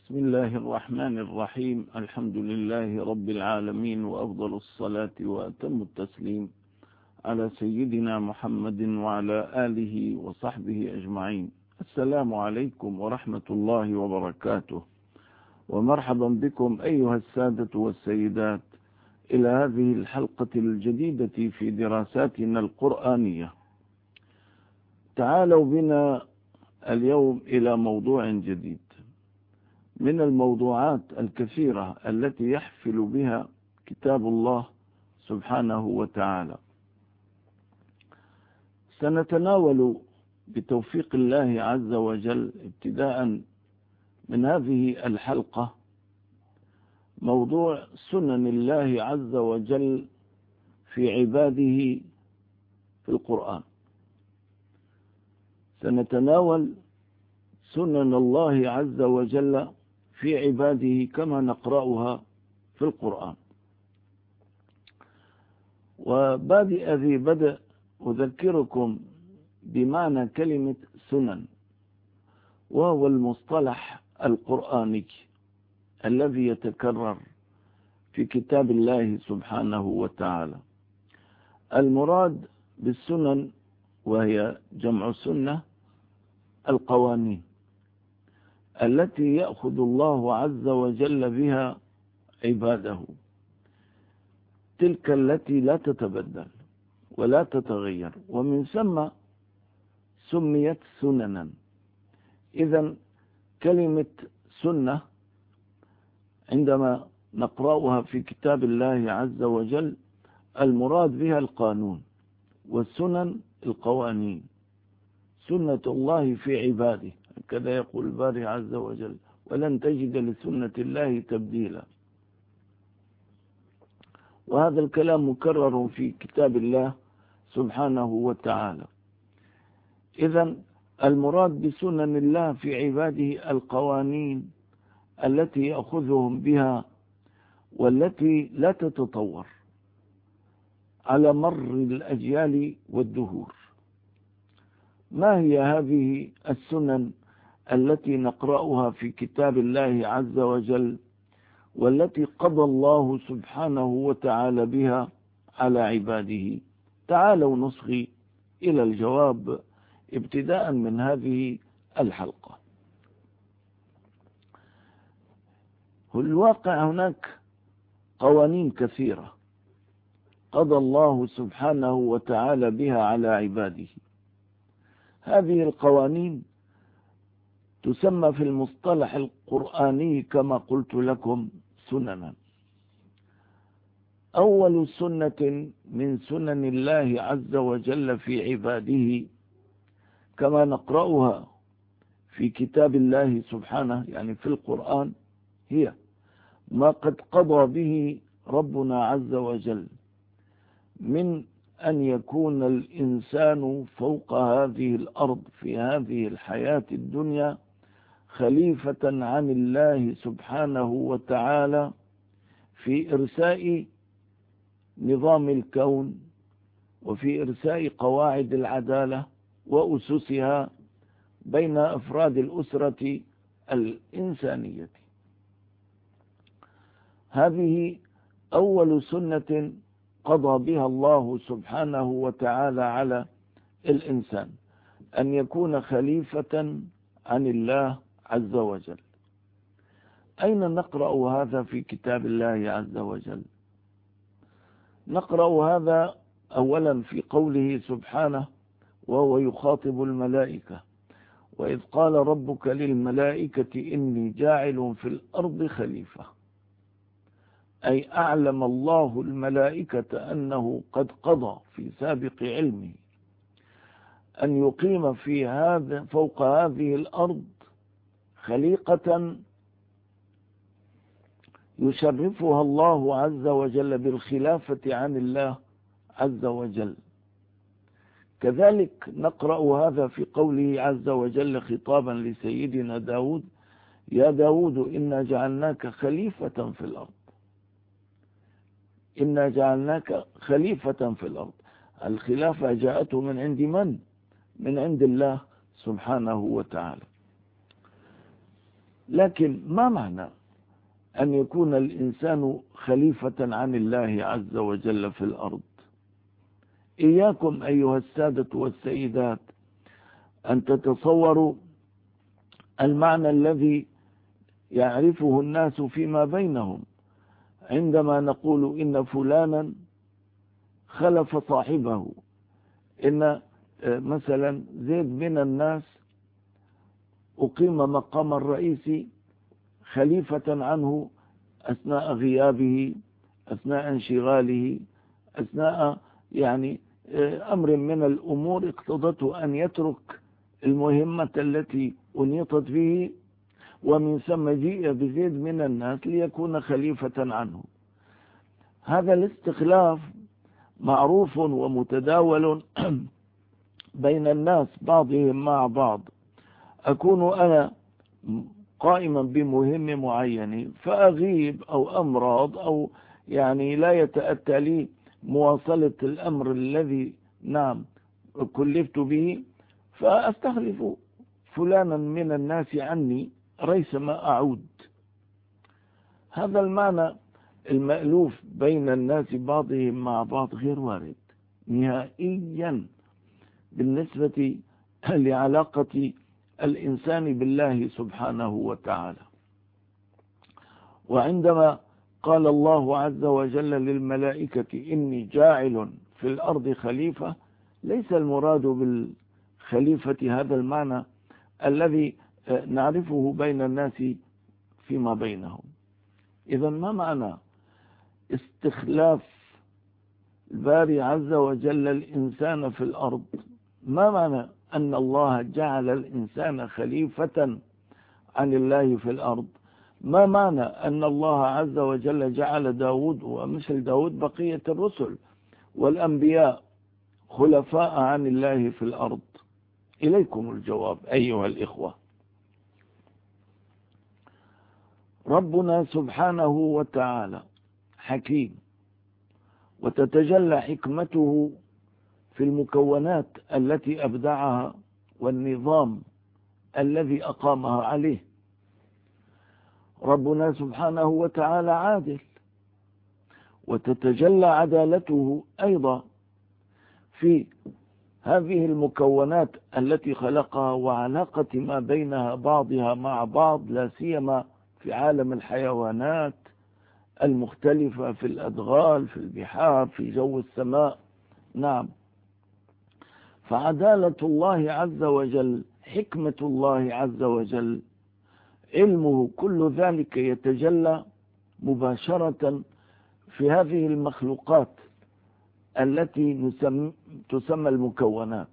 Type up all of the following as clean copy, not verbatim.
بسم الله الرحمن الرحيم. الحمد لله رب العالمين، وأفضل الصلاة وأتم التسليم على سيدنا محمد وعلى آله وصحبه أجمعين. السلام عليكم ورحمة الله وبركاته، ومرحبا بكم أيها السادة والسيدات إلى هذه الحلقة الجديدة في دراساتنا القرآنية. تعالوا بنا اليوم إلى موضوع جديد من الموضوعات الكثيرة التي يحفل بها كتاب الله سبحانه وتعالى. سنتناول بتوفيق الله عز وجل ابتداء من هذه الحلقة موضوع سنن الله عز وجل في عباده في القرآن. سنتناول سنن الله عز وجل في عباده كما نقرأها في القرآن. وبادئ ذي بدء أذكركم بمعنى كلمة سنن، وهو المصطلح القرآني الذي يتكرر في كتاب الله سبحانه وتعالى. المراد بالسنن، وهي جمع سنة، القوانين التي يأخذ الله عز وجل بها عباده، تلك التي لا تتبدل ولا تتغير، ومن ثم سميت سننا. إذن كلمة سنة عندما نقرأها في كتاب الله عز وجل المراد بها القانون، والسنن القوانين، سنة الله في عباده، كذا يقول الباري عز وجل: ولن تجد لسنة الله تبديلا. وهذا الكلام مكرر في كتاب الله سبحانه وتعالى. إذن المراد بسنن الله في عباده القوانين التي يأخذهم بها، والتي لا تتطور على مر الأجيال والدهور. ما هي هذه السنن التي نقرأها في كتاب الله عز وجل، والتي قضى الله سبحانه وتعالى بها على عباده؟ تعالوا نصغي إلى الجواب ابتداء من هذه الحلقة. الواقع هناك قوانين كثيرة قضى الله سبحانه وتعالى بها على عباده. هذه القوانين تسمى في المصطلح القرآني كما قلت لكم سننا. أول سنة من سنن الله عز وجل في عباده كما نقرأها في كتاب الله سبحانه، يعني في القرآن، هي ما قد قضى به ربنا عز وجل من أن يكون الإنسان فوق هذه الأرض في هذه الحياة الدنيا خليفة عن الله سبحانه وتعالى في إرساء نظام الكون، وفي إرساء قواعد العدالة وأسسها بين أفراد الأسرة الإنسانية. هذه أول سنة قضى بها الله سبحانه وتعالى على الإنسان، أن يكون خليفة عن الله عز وجل. أين نقرأ هذا في كتاب الله عز وجل؟ نقرأ هذا أولا في قوله سبحانه وهو يخاطب الملائكة: وإذ قال ربك للملائكة إني جاعل في الأرض خليفة، أي أعلم الله الملائكة أنه قد قضى في سابق علمه أن يقيم فوق هذه الأرض خليقة يشرفها الله عز وجل بالخلافة عن الله عز وجل. كذلك نقرأ هذا في قوله عز وجل خطابا لسيدنا داود: يا داود إنا جعلناك خليفة في الأرض. إنا جعلناك خليفة في الأرض. الخلافة جاءته من عند من؟ من عند الله سبحانه وتعالى. لكن ما معنى أن يكون الإنسان خليفة عن الله عز وجل في الأرض؟ إياكم أيها السادة والسيدات أن تتصوروا المعنى الذي يعرفه الناس فيما بينهم عندما نقول إن فلانا خلف صاحبه، إن مثلا زيد من الناس أقيم مقام الرئيس خليفة عنه أثناء غيابه، أثناء انشغاله، أثناء أمر من الأمور اقتضته أن يترك المهمة التي أنيطت به، ومن ثم جيء بزيد من الناس ليكون خليفة عنه. هذا الاستخلاف معروف ومتداول بين الناس بعضهم مع بعض. أكون أنا قائما بمهم معين فأغيب أو أمراض أو لا يتأتى لي مواصلة الأمر الذي كلفت به، فأستخلف فلانا من الناس عني ريثما أعود. هذا المعنى المألوف بين الناس بعضهم مع بعض غير وارد نهائيا بالنسبة لعلاقة الإنسان بالله سبحانه وتعالى. وعندما قال الله عز وجل للملائكة إني جاعل في الأرض خليفة، ليس المراد بالخليفة هذا المعنى الذي نعرفه بين الناس فيما بينهم. إذا ما معنى استخلاف الباري عز وجل الإنسان في الأرض؟ ما معنى أن الله جعل الإنسان خليفة عن الله في الأرض؟ ما معنى أن الله عز وجل جعل داود ومثل داود بقية الرسل والأنبياء خلفاء عن الله في الأرض؟ إليكم الجواب أيها الإخوة. ربنا سبحانه وتعالى حكيم، وتتجلى حكمته في المكونات التي أبدعها والنظام الذي أقامها عليه. ربنا سبحانه وتعالى عادل، وتتجلى عدالته أيضا في هذه المكونات التي خلقها وعلاقة ما بينها بعضها مع بعض، لا سيما في عالم الحيوانات المختلفة، في الأدغال، في البحار، في جو السماء. فعدالة الله عز وجل، حكمة الله عز وجل، علمه، كل ذلك يتجلى مباشرة في هذه المخلوقات التي تسمى المكونات.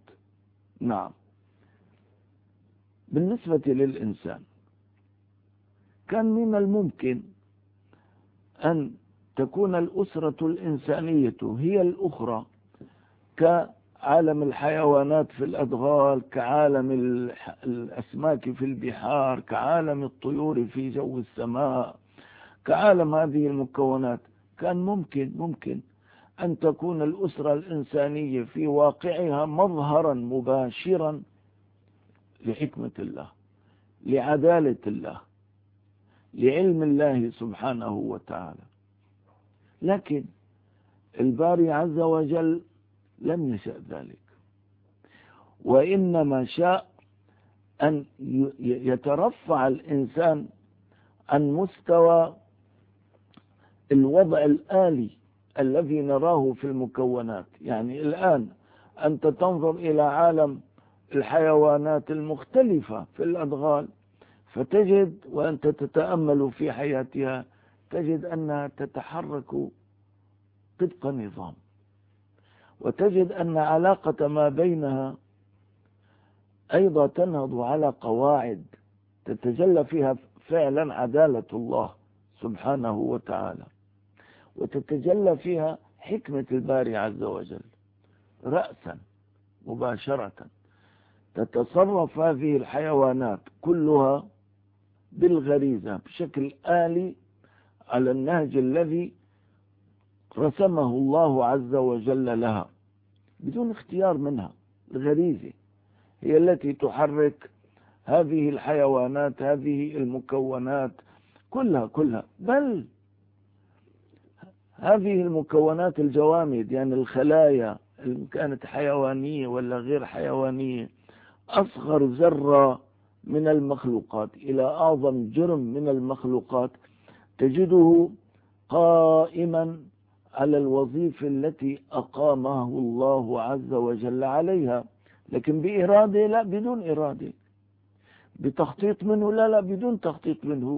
بالنسبة للإنسان كان من الممكن أن تكون الأسرة الإنسانية هي الأخرى كعالم الحيوانات في الأدغال، كعالم الأسماك في البحار، كعالم الطيور في جو السماء، كعالم هذه المكونات. كان ممكن أن تكون الأسرة الإنسانية في واقعها مظهرا مباشرا لحكمة الله، لعدالة الله، لعلم الله سبحانه وتعالى. لكن الباري عز وجل لم يشأ ذلك، وإنما شاء أن يترفع الإنسان عن مستوى الوضع الآلي الذي نراه في المكونات. الآن أنت تنظر إلى عالم الحيوانات المختلفة في الأدغال، فتجد وأنت تتأمل في حياتها تجد أنها تتحرك طبق نظام، وتجد أن علاقة ما بينها أيضا تنهض على قواعد تتجلى فيها فعلا عدالة الله سبحانه وتعالى، وتتجلى فيها حكمة الباري عز وجل رأسا مباشرة. تتصرف هذه الحيوانات كلها بالغريزة بشكل آلي على النهج الذي رسمه الله عز وجل لها بدون اختيار منها. الغريزة هي التي تحرك هذه الحيوانات، هذه المكونات كلها، بل هذه المكونات الجوامد، يعني الخلايا اللي كانت حيوانية ولا غير حيوانية، أصغر ذرة من المخلوقات إلى أعظم جرم من المخلوقات، تجده قائما على الوظيفة التي أقامه الله عز وجل عليها، لكن بإرادة؟ لا، بدون إرادة. بتخطيط منه؟ لا، بدون تخطيط منه.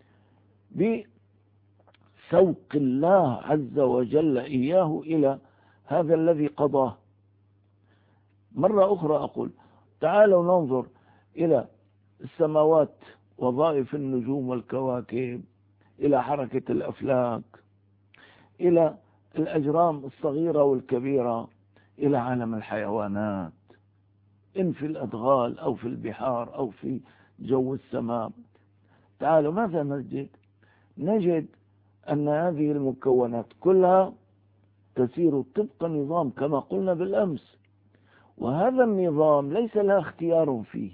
بسوق الله عز وجل إياه إلى هذا الذي قضاه. مرة أخرى أقول: تعالوا ننظر إلى السماوات، وظائف النجوم والكواكب، إلى حركة الأفلاك، إلى الأجرام الصغيرة والكبيرة، إلى عالم الحيوانات، إن في الأدغال أو في البحار أو في جو السماء. تعالوا ماذا نجد؟ نجد أن هذه المكونات كلها تسير طبق نظام كما قلنا بالأمس، وهذا النظام ليس لها اختيار فيه.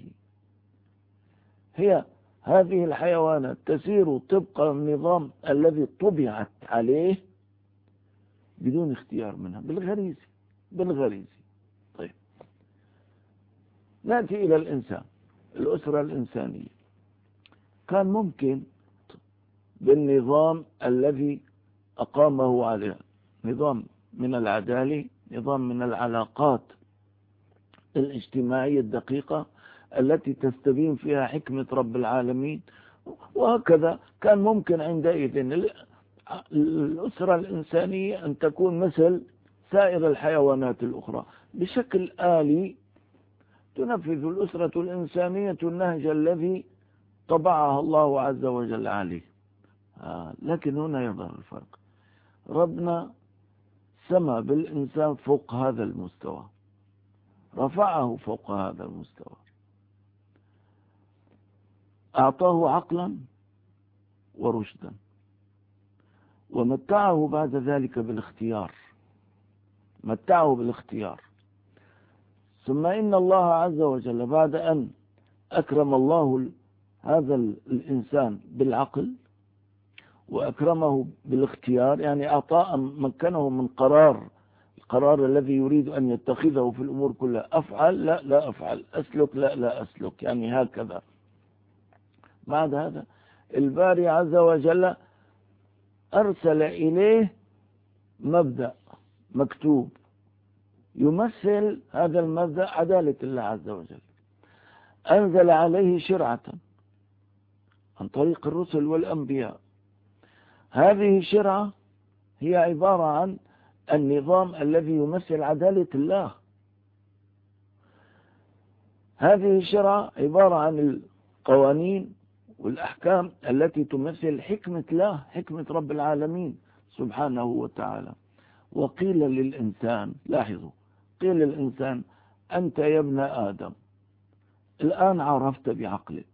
هذه الحيوانات تسير طبق النظام الذي طبعت عليه بدون اختيار منها، بالغريزة. طيب، نأتي إلى الإنسان، الأسرة الإنسانية. كان ممكن بالنظام الذي أقامه عليه، نظام من العدالة، نظام من العلاقات الاجتماعية الدقيقة التي تستبين فيها حكمة رب العالمين، وهكذا كان ممكن عندئذ الأسرة الإنسانية أن تكون مثل سائر الحيوانات الأخرى، بشكل آلي تنفذ الأسرة الإنسانية النهج الذي طبعها الله عز وجل عليه. لكن هنا يظهر الفرق. ربنا سمى بالإنسان فوق هذا المستوى، رفعه فوق هذا المستوى، أعطاه عقلا ورشدا، ومتعه بعد ذلك بالاختيار، ثم إن الله عز وجل بعد أن أكرم الله هذا الإنسان بالعقل وأكرمه بالاختيار، يعني أعطاه مكنه من القرار الذي يريد أن يتخذه في الأمور كلها. أفعل؟ لا أفعل. أسلك؟ لا أسلك، يعني هكذا. بعد هذا الباري عز وجل أرسل إليه مبدأ مكتوب يمثل هذا المبدأ، عدالة الله عز وجل. أنزل عليه شرعة عن طريق الرسل والأنبياء. هذه الشرعة هي عبارة عن النظام الذي يمثل عدالة الله. هذه الشرعة عبارة عن القوانين والأحكام التي تمثل حكمة الله، حكمة رب العالمين سبحانه وتعالى. وقيل للإنسان، لاحظوا، قيل للإنسان: أنت يا ابن آدم الآن عرفت بعقلك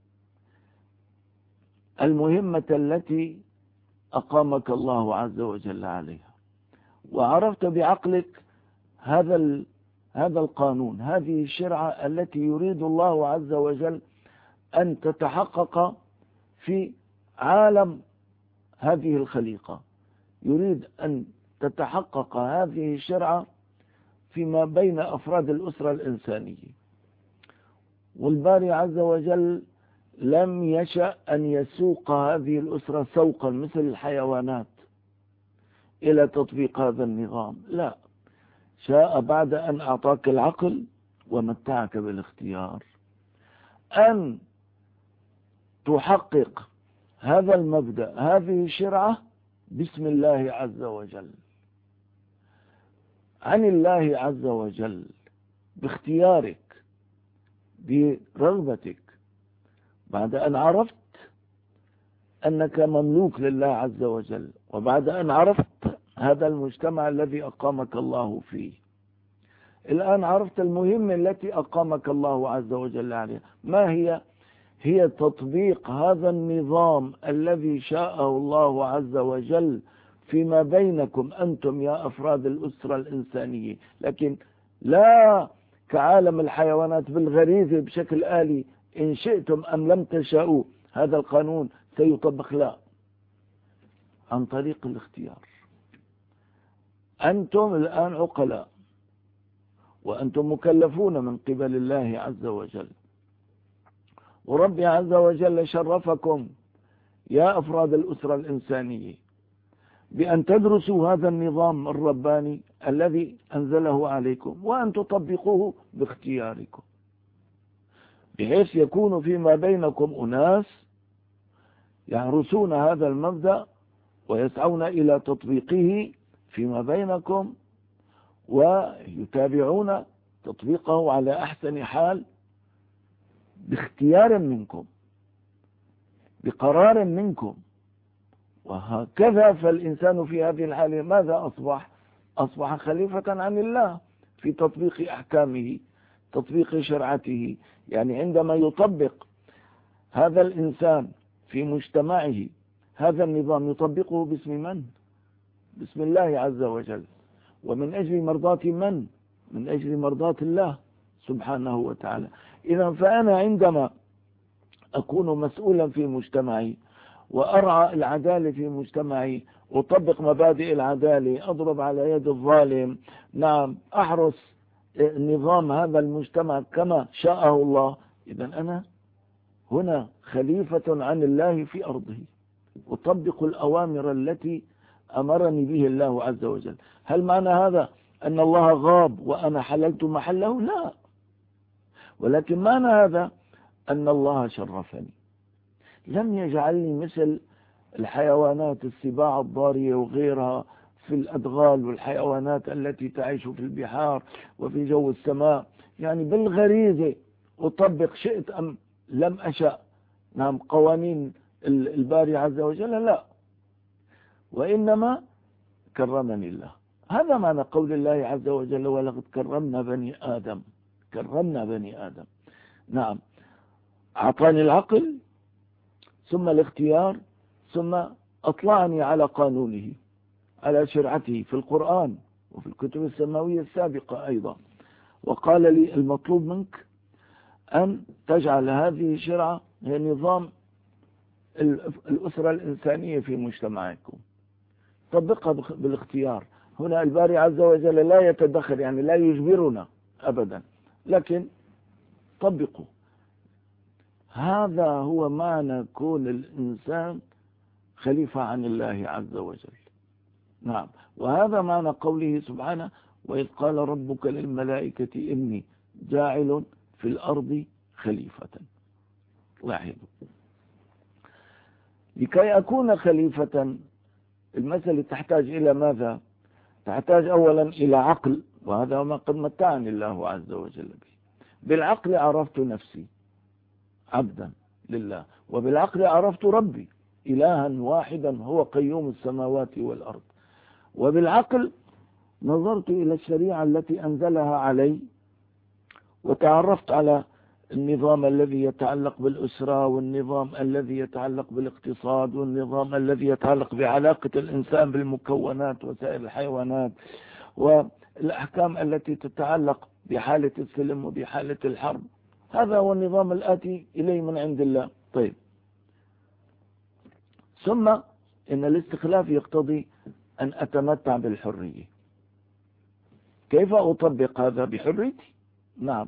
المهمة التي أقامك الله عز وجل عليها، وعرفت بعقلك هذا القانون، هذه الشرعة التي يريد الله عز وجل أن تتحقق في عالم هذه الخليقة. يريد أن تتحقق هذه الشرعة فيما بين أفراد الأسرة الإنسانية. والباري عز وجل لم يشأ أن يسوق هذه الأسرة سوقا مثل الحيوانات إلى تطبيق هذا النظام، لا، شاء بعد أن أعطاك العقل ومتعك بالاختيار أن تحقق هذا المبدأ، هذه الشرعة باسم الله عز وجل، عن الله عز وجل، باختيارك، برغبتك، بعد أن عرفت أنك مملوك لله عز وجل، وبعد أن عرفت هذا المجتمع الذي أقامك الله فيه. الآن عرفت المهمة التي أقامك الله عز وجل عليها. ما هي؟ هي تطبيق هذا النظام الذي شاءه الله عز وجل فيما بينكم أنتم يا أفراد الأسرة الإنسانية، لكن لا كعالم الحيوانات بالغريزة بشكل آلي. إن شئتم أم لم تشاءوا هذا القانون سيطبق، لا، عن طريق الاختيار. أنتم الآن عقلاء، وأنتم مكلفون من قبل الله عز وجل، وربي عز وجل شرفكم يا أفراد الأسرة الإنسانية بأن تدرسوا هذا النظام الرباني الذي أنزله عليكم، وأن تطبقوه باختياركم، بحيث يكون فيما بينكم أناس يحرسون هذا المبدأ ويسعون إلى تطبيقه فيما بينكم، ويتابعون تطبيقه على أحسن حال باختيار منكم، بقرار منكم. وهكذا فالإنسان في هذه الحالة ماذا أصبح؟ أصبح خليفة عن الله في تطبيق أحكامه، تطبيق شرعته. يعني عندما يطبق هذا الإنسان في مجتمعه هذا النظام، يطبقه باسم من؟ باسم الله عز وجل، ومن أجل مرضاة من؟ من أجل مرضاة الله سبحانه وتعالى. إذا فأنا عندما أكون مسؤولا في مجتمعي وأرعى العدالة في مجتمعي، أطبق مبادئ العدالة، أضرب على يد الظالم، نعم، أحرس نظام هذا المجتمع كما شاءه الله، إذا أنا هنا خليفة عن الله في أرضه، أطبق الأوامر التي أمرني به الله عز وجل. هل معنى هذا أن الله غاب وأنا حللت محله؟ لا، ولكن معنى هذا أن الله شرفني، لم يجعلني مثل الحيوانات، السباع الضارية وغيرها في الأدغال، والحيوانات التي تعيش في البحار وفي جو السماء، يعني بالغريزة أطبق شئت أم لم أشأ، نعم، قوانين الباري عز وجل، لا، وإنما كرمني الله. هذا معنى قول الله عز وجل ولقد كرمنا بني آدم. كرمنا بني آدم، نعم، أعطاني العقل ثم الاختيار ثم أطلعني على قانونه، على شرعته في القرآن وفي الكتب السماوية السابقة أيضا، وقال لي المطلوب منك أن تجعل هذه الشرعة هي نظام الأسرة الإنسانية في مجتمعكم، طبقها بالاختيار. هنا الباري عز وجل لا يتدخل، يعني لا يجبرنا أبدا، لكن طبقوا. هذا هو معنى كون الإنسان خليفة عن الله عز وجل، نعم. وهذا معنى قوله سبحانه وإذ قال ربك للملائكة إني جاعل في الأرض خليفة. لاحظوا، لكي أكون خليفة المسألة تحتاج إلى ماذا؟ تحتاج أولا إلى عقل، وهذا ما قد متعني الله عز وجل به. بالعقل عرفت نفسي عبدا لله، وبالعقل عرفت ربي إلها واحدا هو قيوم السماوات والأرض، وبالعقل نظرت إلى الشريعة التي أنزلها علي، وتعرفت على النظام الذي يتعلق بالأسرة، والنظام الذي يتعلق بالاقتصاد، والنظام الذي يتعلق بعلاقة الإنسان بالمكونات وسائر الحيوانات، والأحكام التي تتعلق بحالة السلم وبحالة الحرب. هذا هو النظام الآتي إليه من عند الله. طيب، ثم إن الاستخلاف يقتضي أن أتمتع بالحرية. كيف أطبق هذا؟ بحريتي، نعم.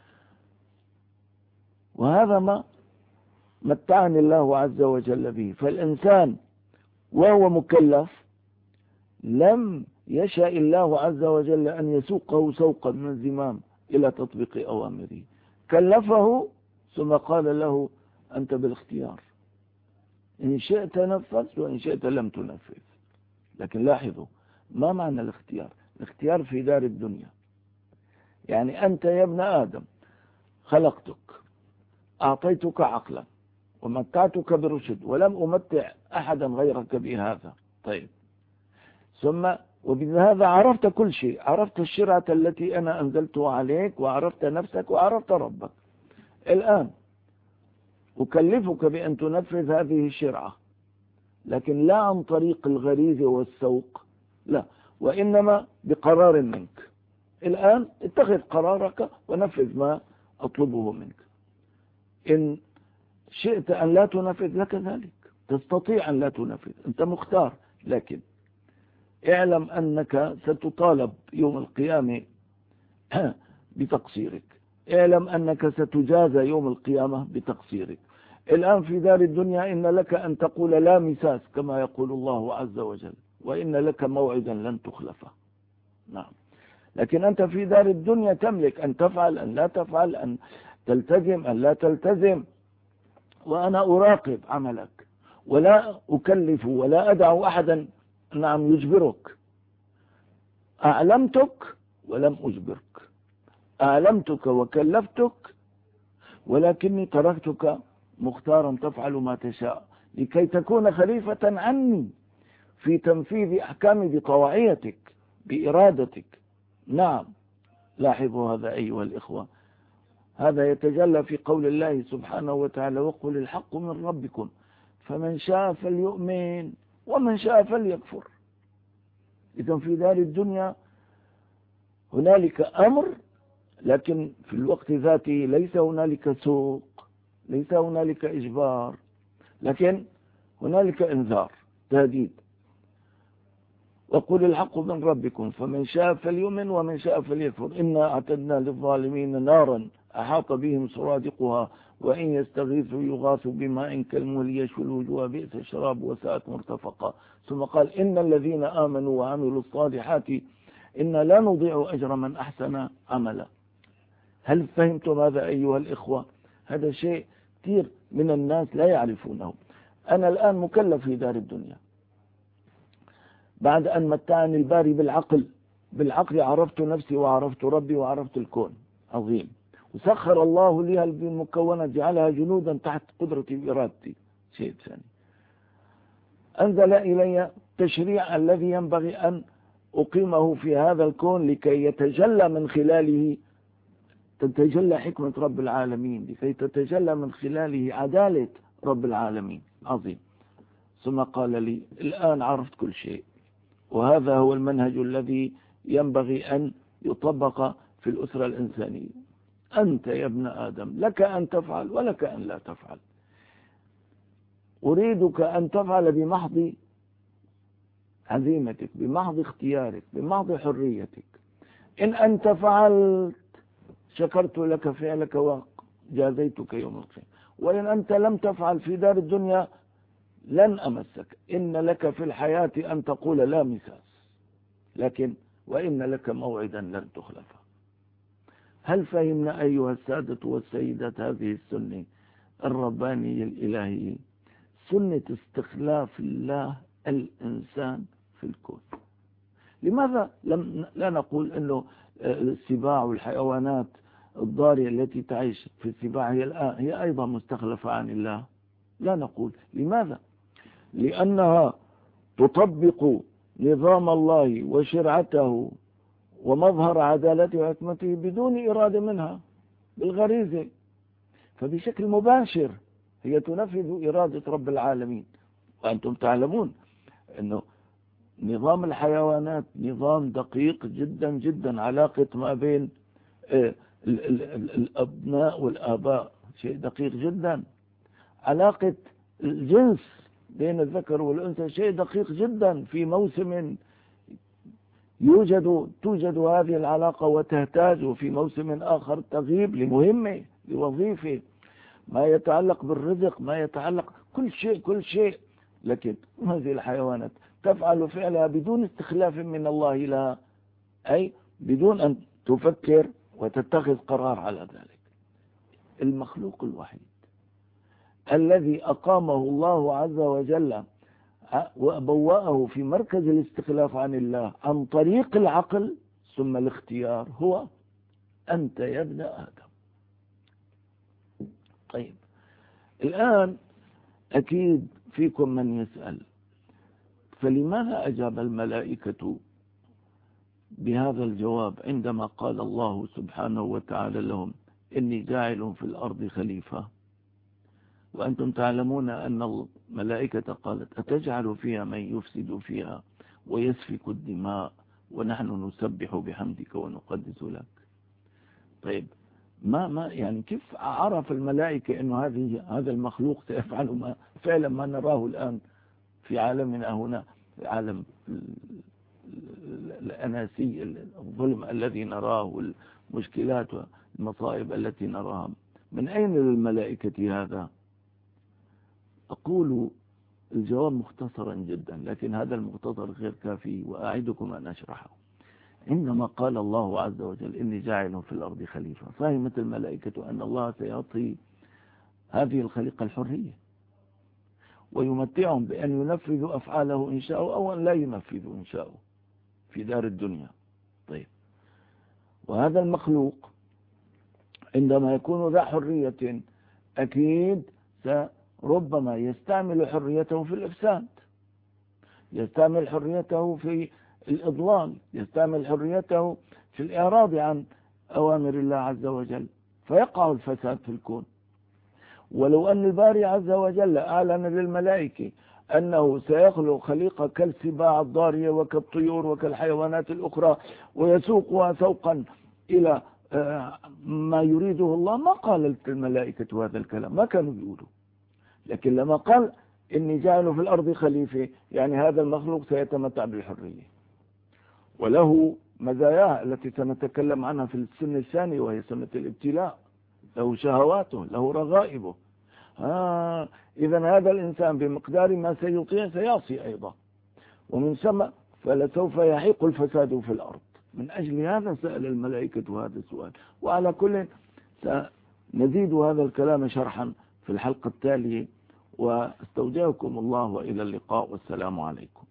وهذا ما متعني الله عز وجل به. فالإنسان وهو مكلف لم يشاء الله عز وجل أن يسوقه سوقا من الزمام إلى تطبيق أوامره، كلفه ثم قال له أنت بالاختيار، إن شئت نفذت وإن شئت لم تنفذ. لكن لاحظوا، ما معنى الاختيار؟ الاختيار في دار الدنيا، يعني أنت يا ابن آدم خلقتك، أعطيتك عقلا، ومتعتك بالرشد، ولم أمتع أحدا غيرك بهذا. طيب، ثم وبهذا عرفت كل شيء، عرفت الشرعة التي أنا أنزلتها عليك، وعرفت نفسك، وعرفت ربك. الآن أكلفك بأن تنفذ هذه الشرعة، لكن لا عن طريق الغريزة والسوق، لا، وإنما بقرار منك. الآن اتخذ قرارك ونفذ ما أطلبه منك. إن شئت أن لا تنفذ لك ذلك، تستطيع أن لا تنفذ، أنت مختار. لكن اعلم أنك ستطالب يوم القيامة بتقصيرك، اعلم أنك ستجازى يوم القيامة بتقصيرك. الآن في دار الدنيا إن لك أن تقول لا مساس كما يقول الله عز وجل، وإن لك موعدا لن تخلفه. نعم. لكن أنت في دار الدنيا تملك أن تفعل أن لا تفعل، أن تلتزم أن لا تلتزم، وأنا أراقب عملك ولا أكلف ولا أدع أحدا نعم يجبرك. أعلمتك ولم أجبرك، أعلمتك وكلفتك، ولكني تركتك مختارا تفعل ما تشاء لكي تكون خليفة عني في تنفيذ أحكامي بطواعيتك بإرادتك. نعم. لاحظوا هذا أيها الإخوة، هذا يتجلى في قول الله سبحانه وتعالى: وقل الحق من ربكم فمن شاء فليؤمن ومن شاء فليكفر. إذن في دار الدنيا هنالك أمر، لكن في الوقت ذاته ليس هنالك سوق، ليس هنالك إجبار، لكن هنالك إنذار تهديد. وقل الحق من ربكم فمن شاء فليؤمن ومن شاء فليكفر إنا أعتدنا للظالمين نارا أحاط بهم سرادقها وإن يستغيثوا يغاثوا بماء كالمهل يشوي الوجوه بئس الشراب وساءت مرتفقا. ثم قال: إن الذين آمنوا وعملوا الصالحات إنا لا نضيع أجر من أحسن عملا. هل فهمتم هذا أيها الإخوة؟ هذا شيء كثير من الناس لا يعرفونه. أنا الآن مكلف في دار الدنيا بعد أن متعني الباري بالعقل عرفت نفسي وعرفت ربي وعرفت الكون عظيم، وسخر الله لي المكونة جعلها جنودا تحت قدرتي وإرادتي. شيء ثاني، أنزل إلي تشريع الذي ينبغي أن أقيمه في هذا الكون لكي يتجلى من خلاله تتجلى حكمة رب العالمين، لكي تتجلى من خلاله عدالة رب العالمين. عظيم. ثم قال لي: الآن عرفت كل شيء، وهذا هو المنهج الذي ينبغي أن يطبق في الأسرة الإنسانية. أنت يا ابن آدم لك أن تفعل ولك أن لا تفعل. أريدك أن تفعل بمحض عزيمتك، بمحض اختيارك، بمحض حريتك. إن أنت فعلت شكرت لك فعلك وجازيتك يوم القيامة، وإن أنت لم تفعل في دار الدنيا لن أمسك. إن لك في الحياة أن تقول لا مساس، لكن وإن لك موعدا لن تخلفه. هل فهمنا أيها السادة والسيدات هذه السنة الربانية الإلهية، سنة استخلاف الله الإنسان في الكون؟ لماذا لا نقول أنه السباع والحيوانات الضارية التي تعيش في السباع هي أيضا مستخلفة عن الله؟ لا نقول. لماذا؟ لأنها تطبق نظام الله وشرعته ومظهر عدالته وحكمته بدون إرادة منها، بالغريزة. فبشكل مباشر هي تنفذ إرادة رب العالمين. وأنتم تعلمون أنه نظام الحيوانات نظام دقيق جدا جدا. علاقة ما بين الأبناء والآباء شيء دقيق جدا. علاقة الجنس بين الذكر والأنثى شيء دقيق جدا. في موسم توجد هذه العلاقة وتهتاج، وفي موسم آخر تغيب لمهمة لوظيفة، ما يتعلق بالرزق، ما يتعلق كل شيء. لكن هذه الحيوانات تفعل فعلها بدون استخلاف من الله لها، أي بدون أن تفكر وتتخذ قرار على ذلك. المخلوق الوحيد الذي أقامه الله عز وجل وبوأه في مركز الاستخلاف عن الله عن طريق العقل ثم الاختيار هو أنت يا ابن آدم. طيب، الآن أكيد فيكم من يسأل: فلماذا أجاب الملائكة بهذا الجواب عندما قال الله سبحانه وتعالى لهم: إني جاعل في الأرض خليفة؟ وأنتم تعلمون أن الملائكة قالت: أتجعل فيها من يفسد فيها ويسفك الدماء ونحن نسبح بحمدك ونقدس لك. طيب، ما يعني كيف عرف الملائكة أنه هذا المخلوق سيفعل فعلا ما نراه الآن في عالمنا هنا، في عالم الأناسي، الظلم الذي نراه والمشكلات والمصائب التي نراها. من أين للملائكة هذا؟ أقول الجواب مختصرا جدا، لكن هذا المختصر غير كافي وأعدكم أن أشرحه. عندما قال الله عز وجل إني جاعل في الأرض خليفة، فهمت الملائكة أن الله سيعطي هذه الخليقة الحرية ويمتعهم بأن ينفذوا أفعاله إن شاءوا أو أن لا ينفذوا إن شاءوا في دار الدنيا. طيب، وهذا المخلوق عندما يكون ذا حرية أكيد ربما يستعمل حريته في الإفساد، يستعمل حريته في الإضلال، يستعمل حريته في الإعراض عن أوامر الله عز وجل، فيقع الفساد في الكون. ولو أن الباري عز وجل أعلن للملائكة أنه سيخلق خليقة كالسباع الضارية وكالطيور وكالحيوانات الأخرى ويسوقها سوقا إلى ما يريده الله، ما قالت الملائكة هذا الكلام، ما كانوا يقولوا. لكن لما قال إني جاعل في الأرض خليفة، يعني هذا المخلوق سيتمتع بالحرية وله مزاياه التي سنتكلم عنها في السنة الثانية، وهي سنة الابتلاء. له شهواته، له رغائبه. إذن هذا الإنسان بمقدار ما سيطيع سيعصي أيضا، ومن ثم فلسوف يحيق الفساد في الأرض. من أجل هذا سأل الملائكة هذا السؤال. وعلى كل سنزيد هذا الكلام شرحا في الحلقة التالية، واستودعكم الله وإلى اللقاء، والسلام عليكم.